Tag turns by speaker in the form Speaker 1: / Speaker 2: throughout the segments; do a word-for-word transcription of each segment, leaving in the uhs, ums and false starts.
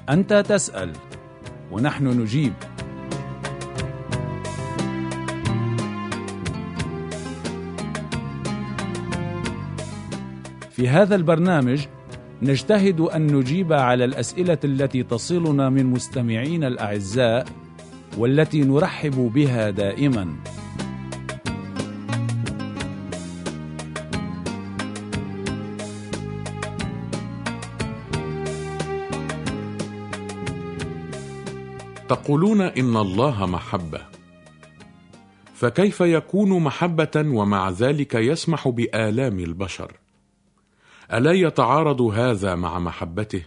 Speaker 1: أنت تسأل ونحن نجيب. في هذا البرنامج نجتهد أن نجيب على الأسئلة التي تصلنا من مستمعين الأعزاء والتي نرحب بها دائما.
Speaker 2: تقولون إن الله محبة، فكيف يكون محبة ومع ذلك يسمح بآلام البشر؟ ألا يتعارض هذا مع محبته؟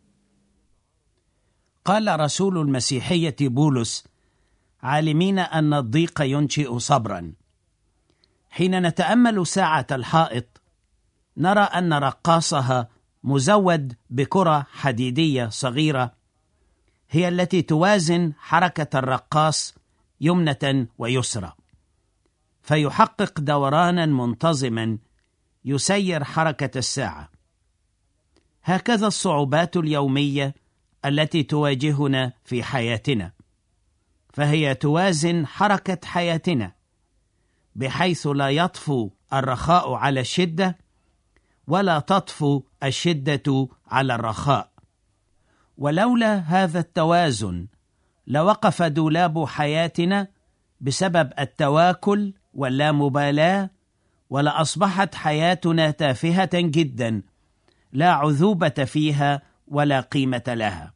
Speaker 3: قال رسول المسيحية بولس: عالمين أن الضيق ينشئ صبرا. حين نتأمل ساعة الحائط نرى أن رقاصها مزود بكرة حديدية صغيرة هي التي توازن حركة الرقاص يمنة ويسرى، فيحقق دورانا منتظما يسير حركة الساعة. هكذا الصعوبات اليومية التي تواجهنا في حياتنا، فهي توازن حركة حياتنا بحيث لا يطفو الرخاء على الشدة ولا تطفو الشدة على الرخاء. ولولا هذا التوازن لوقف دولاب حياتنا بسبب التواكل واللامبالاة، ولأصبحت حياتنا تافهة جدا لا عذوبة فيها ولا قيمة لها.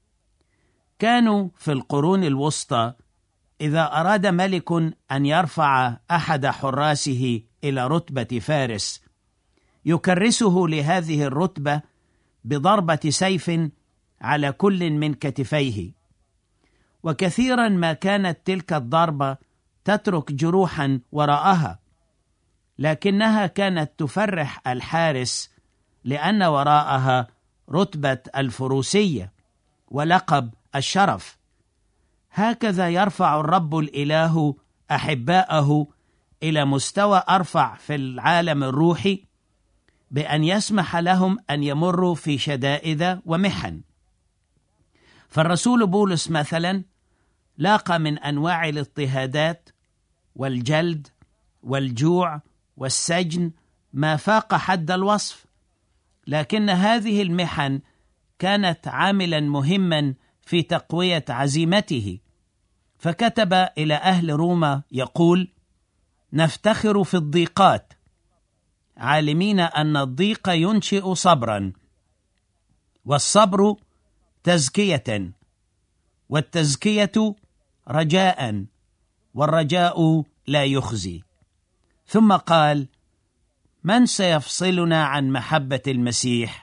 Speaker 3: كانوا في القرون الوسطى إذا أراد ملك أن يرفع أحد حراسه إلى رتبة فارس يكرسه لهذه الرتبة بضربة سيف على كل من كتفيه، وكثيرا ما كانت تلك الضربة تترك جروحا وراءها، لكنها كانت تفرح الحارس لأن وراءها رتبة الفروسية ولقب الشرف. هكذا يرفع الرب الإله أحباءه إلى مستوى أرفع في العالم الروحي بأن يسمح لهم أن يمروا في شدائد ومحن. فالرسول بولس مثلا لاقى من أنواع الاضطهادات والجلد والجوع والسجن ما فاق حد الوصف، لكن هذه المحن كانت عاملا مهما في تقوية عزيمته، فكتب إلى أهل روما يقول: نفتخر في الضيقات عالمين أن الضيق ينشئ صبرا، والصبر تزكية، والتزكية رجاء، والرجاء لا يخزي. ثم قال: من سيفصلنا عن محبة المسيح؟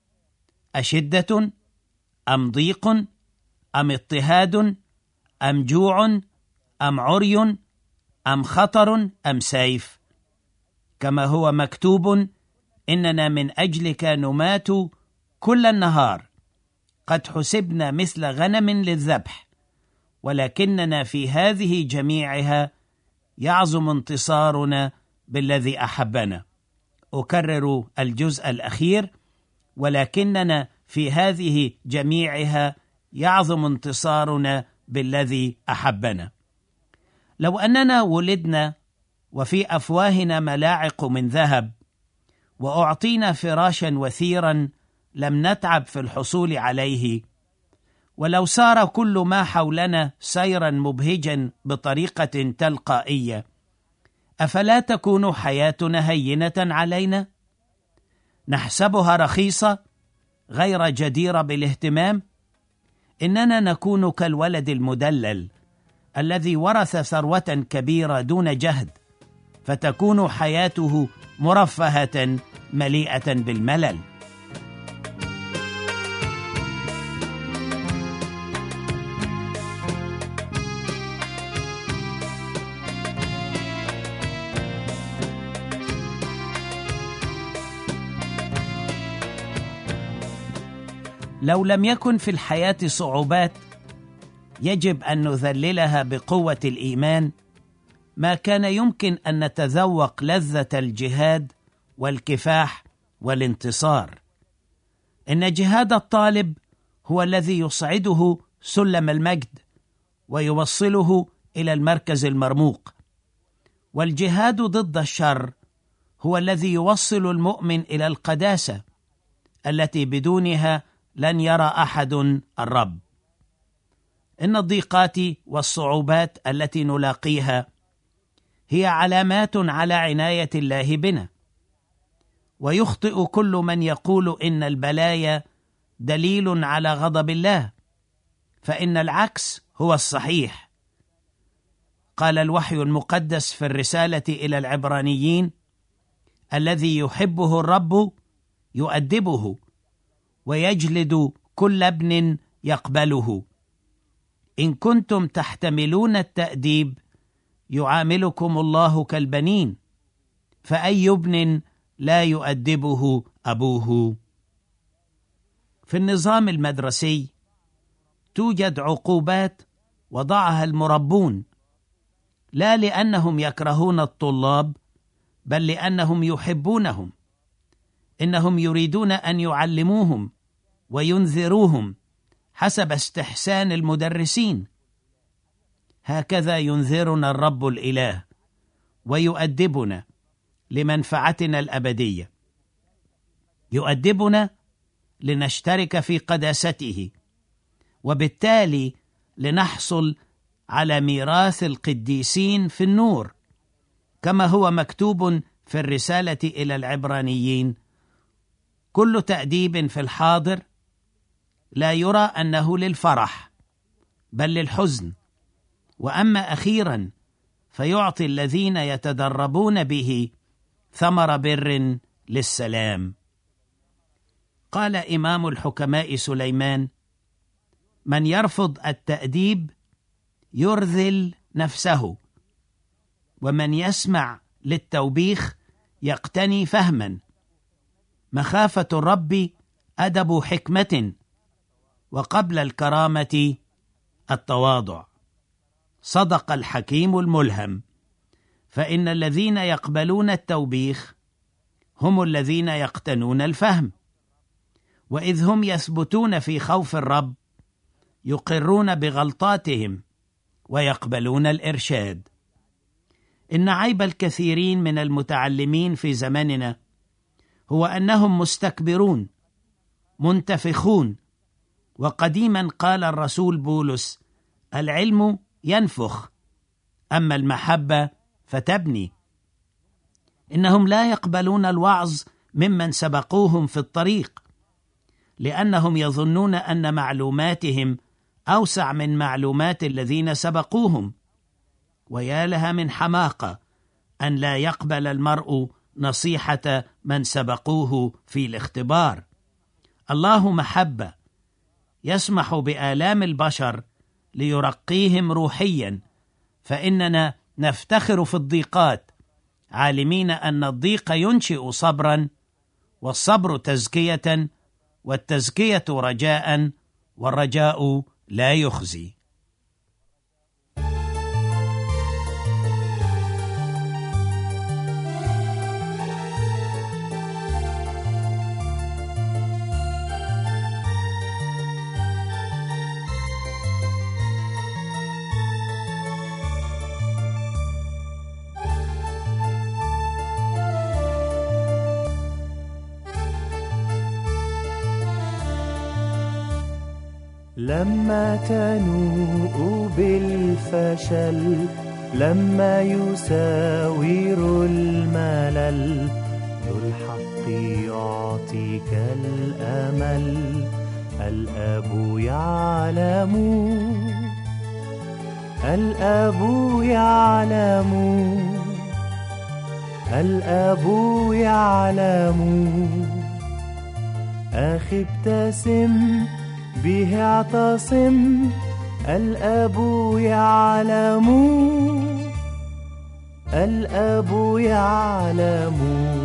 Speaker 3: أشدة أم ضيق أم اضطهاد أم جوع أم عري أم خطر أم سيف؟ كما هو مكتوب: إننا من أجلك نمات كل النهار، قد حسبنا مثل غنم للذبح، ولكننا في هذه جميعها يعظم انتصارنا بالذي أحبنا. أكرر الجزء الأخير: ولكننا في هذه جميعها يعظم انتصارنا بالذي أحبنا. لو أننا ولدنا وفي أفواهنا ملاعق من ذهب، وأعطينا فراشا وثيرا لم نتعب في الحصول عليه، ولو سار كل ما حولنا سيرا مبهجا بطريقة تلقائية، أفلا تكون حياتنا هينة علينا؟ نحسبها رخيصة غير جديرة بالاهتمام؟ إننا نكون كالولد المدلل الذي ورث ثروة كبيرة دون جهد، فتكون حياته مرفهة مليئة بالملل. لو لم يكن في الحياة صعوبات يجب أن نذللها بقوة الإيمان، ما كان يمكن أن نتذوق لذة الجهاد والكفاح والانتصار. إن جهاد الطالب هو الذي يصعده سلم المجد ويوصله إلى المركز المرموق، والجهاد ضد الشر هو الذي يوصل المؤمن إلى القداسة التي بدونها لن يرى أحد الرب. إن الضيقات والصعوبات التي نلاقيها هي علامات على عناية الله بنا، ويخطئ كل من يقول إن البلايا دليل على غضب الله، فإن العكس هو الصحيح. قال الوحي المقدس في الرسالة إلى العبرانيين: الذي يحبه الرب يؤدبه ويجلد كل ابن يقبله. إن كنتم تحتملون التأديب يعاملكم الله كالبنين، فأي ابن لا يؤدبه أبوه. في النظام المدرسي توجد عقوبات وضعها المربون، لا لأنهم يكرهون الطلاب بل لأنهم يحبونهم. إنهم يريدون أن يعلموهم وينذروهم حسب استحسان المدرسين. هكذا ينذرنا الرب الإله ويؤدبنا لمنفعتنا الأبدية. يؤدبنا لنشترك في قداسته، وبالتالي لنحصل على ميراث القديسين في النور، كما هو مكتوب في الرسالة إلى العبرانيين: كل تأديب في الحاضر لا يرى أنه للفرح بل للحزن، وأما أخيرا فيعطي الذين يتدربون به ثمر بر للسلام. قال إمام الحكماء سليمان: من يرفض التأديب يرذل نفسه، ومن يسمع للتوبيخ يقتني فهما. مخافة الرب أدب حكمة، وقبل الكرامة التواضع. صدق الحكيم الملهم، فإن الذين يقبلون التوبيخ هم الذين يقتنون الفهم، وإذ هم يثبتون في خوف الرب يقرون بغلطاتهم ويقبلون الإرشاد. إن عيب الكثيرين من المتعلمين في زماننا هو أنهم مستكبرون منتفخون. وقديما قال الرسول بولس: العلم ينفخ، أما المحبة فتبني. إنهم لا يقبلون الوعظ ممن سبقوهم في الطريق، لأنهم يظنون أن معلوماتهم أوسع من معلومات الذين سبقوهم. ويا لها من حماقة أن لا يقبل المرء نصيحة من سبقوه في الاختبار. الله محبة، يسمح بآلام البشر ليرقيهم روحيا، فإننا نفتخر في الضيقات عالمين أن الضيق ينشئ صبرا، والصبر تزكية، والتزكية رجاء، والرجاء لا يخزي.
Speaker 4: لما تنوء بالفشل، لما يساور الملل، ذو الحق يعطيك الأمل. الآب يعلم، الآب يعلم، الآب يعلم. أخي ابتسم به اعتصم، الآب يعلم، الآب يعلم.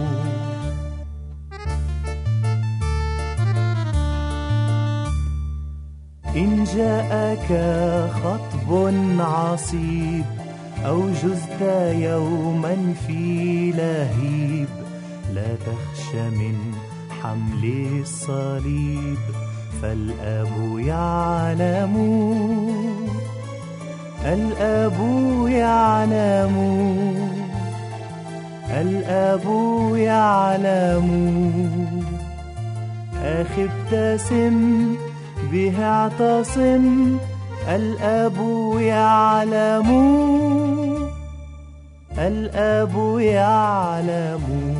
Speaker 4: إن جاءك خطب عصيب، أو جزت يوما في لهيب، لا تخش من حمل الصليب، فالآب يعلم الآب يعلم الآب يعلم أخي ابتسم به اعتصم الآب يعلم الآب يعلم.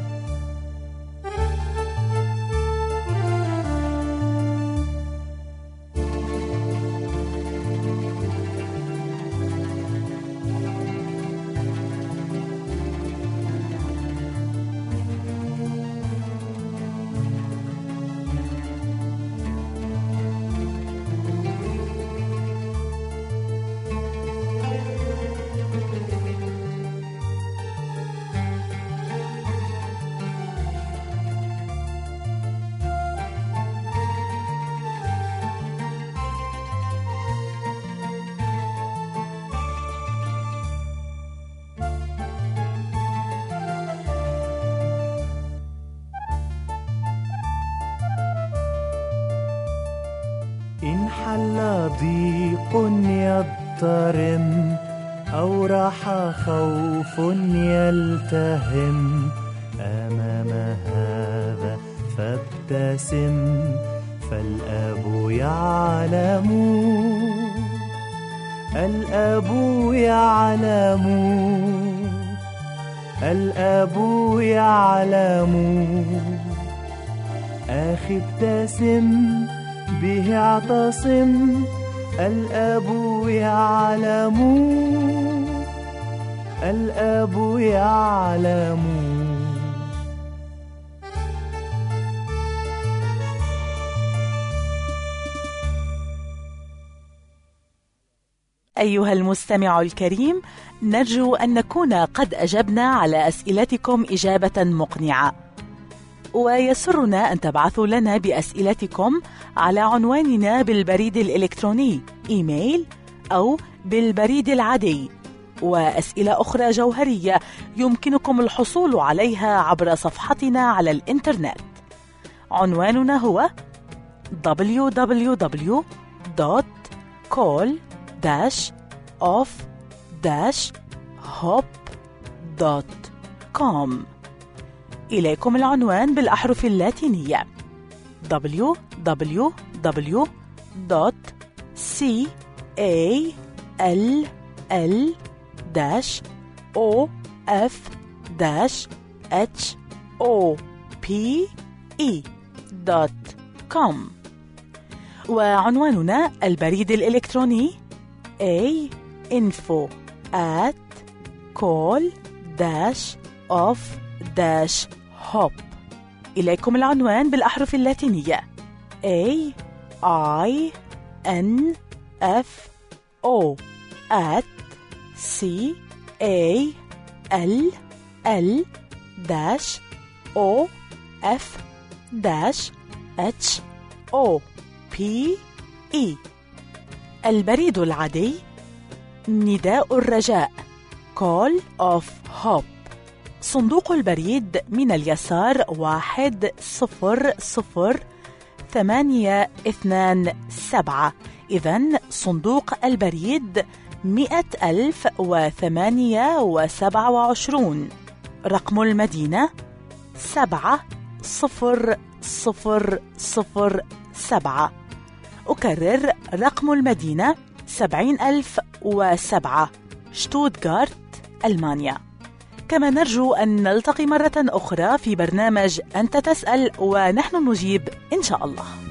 Speaker 4: إن حل ضيق يضطرم أو راح خوف يلتهم أمام هذا فابتسم فالآب يعلم الآب يعلم الآب يعلم أخي ابتسم به اعتصم الآب يعلم الآب يعلم.
Speaker 5: أيها المستمع الكريم، نرجو أن نكون قد أجبنا على أسئلتكم إجابة مقنعة، ويسرنا أن تبعثوا لنا بأسئلتكم على عنواننا بالبريد الإلكتروني إيميل أو بالبريد العادي، وأسئلة أخرى جوهرية يمكنكم الحصول عليها عبر صفحتنا على الإنترنت. عنواننا هو دبليو دبليو دبليو دوت كول داش اوف داش هوب دوت كوم. إليكم العنوان بالأحرف اللاتينية دبليو دبليو دبليو دوت كول دوت كوم. وعنواننا البريد الإلكتروني a info at call dash of dash hop. إليكم العنوان بالأحرف اللاتينية A I N F O at C A L L dash O F dash H O P E. البريد العادي نداء الرجاء Call of Hope. صندوق البريد من اليسار واحد صفر صفر ثمانية اثنان سبعة. إذن صندوق البريد مئة ألف وثمانية وسبعة وعشرون. رقم المدينة سبعة صفر صفر صفر سبعة. أكرر رقم المدينة سبعين ألف وسبعة، شتوتغارت، ألمانيا. كما نرجو أن نلتقي مرة أخرى في برنامج أنت تسأل ونحن نجيب إن شاء الله.